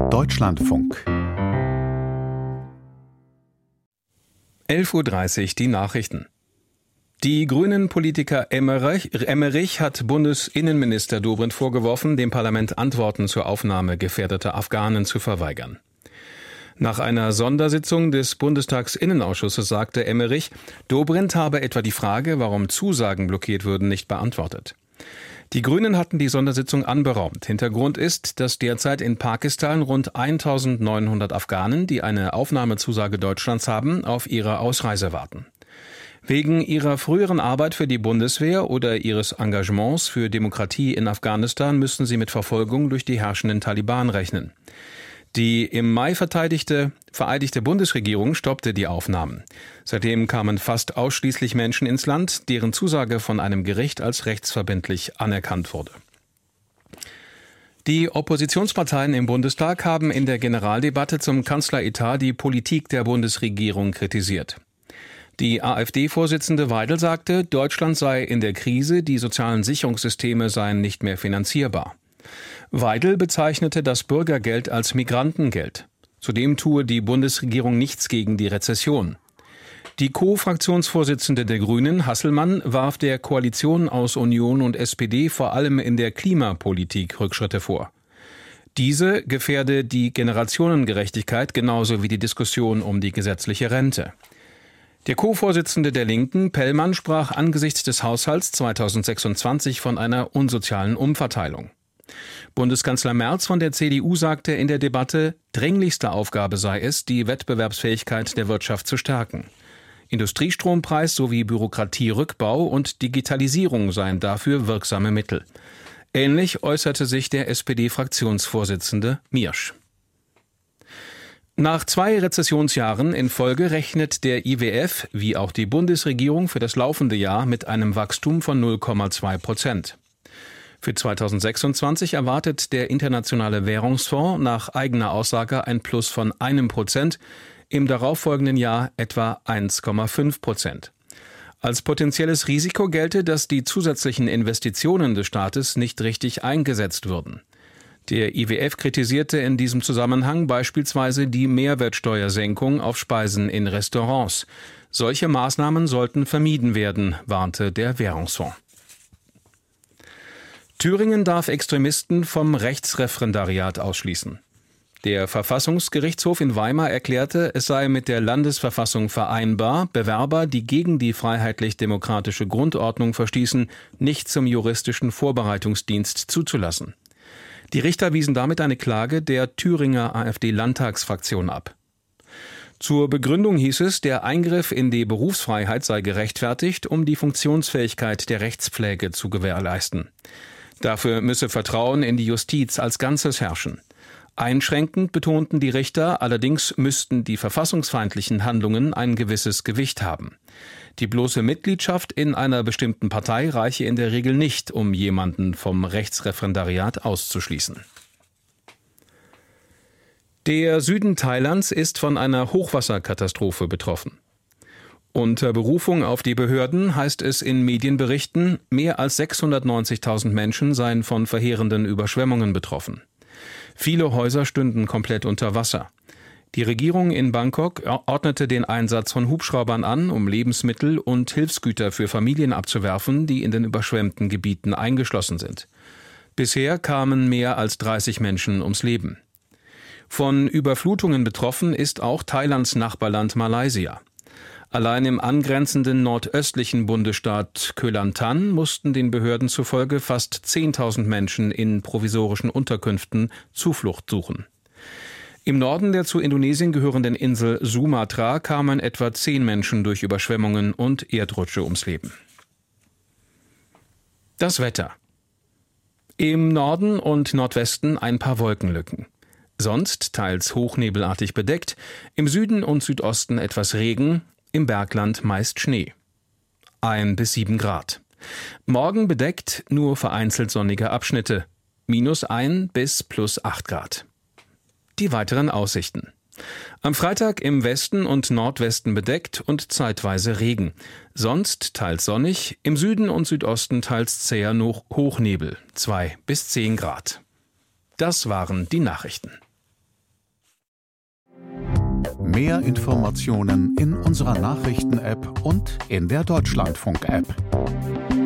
Deutschlandfunk 11:30 Uhr die Nachrichten. Die Grünen-Politiker Emmerich hat Bundesinnenminister Dobrindt vorgeworfen, dem Parlament Antworten zur Aufnahme gefährdeter Afghanen zu verweigern. Nach einer Sondersitzung des Bundestagsinnenausschusses sagte Emmerich, Dobrindt habe etwa die Frage, warum Zusagen blockiert würden, nicht beantwortet. Die Grünen hatten die Sondersitzung anberaumt. Hintergrund ist, dass derzeit in Pakistan rund 1900 Afghanen, die eine Aufnahmezusage Deutschlands haben, auf ihre Ausreise warten. Wegen ihrer früheren Arbeit für die Bundeswehr oder ihres Engagements für Demokratie in Afghanistan müssen sie mit Verfolgung durch die herrschenden Taliban rechnen. Die im Mai vereidigte Bundesregierung stoppte die Aufnahmen. Seitdem kamen fast ausschließlich Menschen ins Land, deren Zusage von einem Gericht als rechtsverbindlich anerkannt wurde. Die Oppositionsparteien im Bundestag haben in der Generaldebatte zum Kanzleretat die Politik der Bundesregierung kritisiert. Die AfD-Vorsitzende Weidel sagte, Deutschland sei in der Krise, die sozialen Sicherungssysteme seien nicht mehr finanzierbar. Weidel bezeichnete das Bürgergeld als Migrantengeld. Zudem tue die Bundesregierung nichts gegen die Rezession. Die Co-Fraktionsvorsitzende der Grünen, Hasselmann, warf der Koalition aus Union und SPD vor allem in der Klimapolitik Rückschritte vor. Diese gefährde die Generationengerechtigkeit genauso wie die Diskussion um die gesetzliche Rente. Der Co-Vorsitzende der Linken, Pellmann, sprach angesichts des Haushalts 2026 von einer unsozialen Umverteilung. Bundeskanzler Merz von der CDU sagte in der Debatte, dringlichste Aufgabe sei es, die Wettbewerbsfähigkeit der Wirtschaft zu stärken. Industriestrompreis sowie Bürokratierückbau und Digitalisierung seien dafür wirksame Mittel. Ähnlich äußerte sich der SPD-Fraktionsvorsitzende Miersch. Nach 2 Rezessionsjahren in Folge rechnet der IWF, wie auch die Bundesregierung, für das laufende Jahr mit einem Wachstum von 0,2%. Für 2026 erwartet der Internationale Währungsfonds nach eigener Aussage ein Plus von 1%, im darauffolgenden Jahr etwa 1,5%. Als potenzielles Risiko gelte, dass die zusätzlichen Investitionen des Staates nicht richtig eingesetzt würden. Der IWF kritisierte in diesem Zusammenhang beispielsweise die Mehrwertsteuersenkung auf Speisen in Restaurants. Solche Maßnahmen sollten vermieden werden, warnte der Währungsfonds. Thüringen darf Extremisten vom Rechtsreferendariat ausschließen. Der Verfassungsgerichtshof in Weimar erklärte, es sei mit der Landesverfassung vereinbar, Bewerber, die gegen die freiheitlich-demokratische Grundordnung verstießen, nicht zum juristischen Vorbereitungsdienst zuzulassen. Die Richter wiesen damit eine Klage der Thüringer AfD-Landtagsfraktion ab. Zur Begründung hieß es, der Eingriff in die Berufsfreiheit sei gerechtfertigt, um die Funktionsfähigkeit der Rechtspflege zu gewährleisten. Dafür müsse Vertrauen in die Justiz als Ganzes herrschen. Einschränkend betonten die Richter, allerdings müssten die verfassungsfeindlichen Handlungen ein gewisses Gewicht haben. Die bloße Mitgliedschaft in einer bestimmten Partei reiche in der Regel nicht, um jemanden vom Rechtsreferendariat auszuschließen. Der Süden Thailands ist von einer Hochwasserkatastrophe betroffen. Unter Berufung auf die Behörden heißt es in Medienberichten, mehr als 690.000 Menschen seien von verheerenden Überschwemmungen betroffen. Viele Häuser stünden komplett unter Wasser. Die Regierung in Bangkok ordnete den Einsatz von Hubschraubern an, um Lebensmittel und Hilfsgüter für Familien abzuwerfen, die in den überschwemmten Gebieten eingeschlossen sind. Bisher kamen mehr als 30 Menschen ums Leben. Von Überflutungen betroffen ist auch Thailands Nachbarland Malaysia. Allein im angrenzenden nordöstlichen Bundesstaat Kelantan mussten den Behörden zufolge fast 10.000 Menschen in provisorischen Unterkünften Zuflucht suchen. Im Norden der zu Indonesien gehörenden Insel Sumatra kamen etwa 10 Menschen durch Überschwemmungen und Erdrutsche ums Leben. Das Wetter. Im Norden und Nordwesten ein paar Wolkenlücken. Sonst teils hochnebelartig bedeckt, im Süden und Südosten etwas Regen, im Bergland meist Schnee. 1 bis 7 Grad. Morgen bedeckt, nur vereinzelt sonnige Abschnitte. -1 bis +8 Grad. Die weiteren Aussichten. Am Freitag im Westen und Nordwesten bedeckt und zeitweise Regen. Sonst teils sonnig, im Süden und Südosten teils zäher Hochnebel, 2 bis 10 Grad. Das waren die Nachrichten. Mehr Informationen in unserer Nachrichten-App und in der Deutschlandfunk-App.